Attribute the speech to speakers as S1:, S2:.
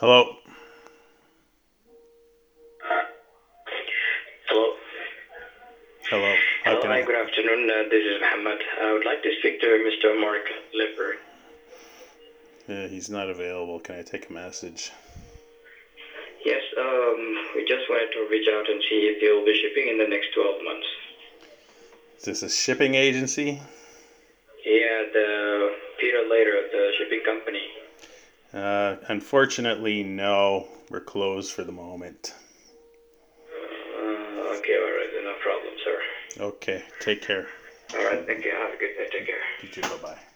S1: Hello.
S2: Hello.
S1: Hello. How
S2: Hello.
S1: can
S2: Hi.
S1: I?
S2: Good afternoon. This is Muhammad. I would like to speak to Mr. Mark Lipper.
S1: He's not available. Can I take a message?
S2: Yes. We just wanted to reach out and see if you'll be shipping in the next 12 months.
S1: Is this a shipping agency?
S2: Yeah, the Peter Later, the shipping company.
S1: Unfortunately, no. We're closed for the moment.
S2: Okay. All right. No problem, sir.
S1: Okay. Take care.
S2: All right. Thank you. Have a good day. Take care.
S1: You too. Bye bye.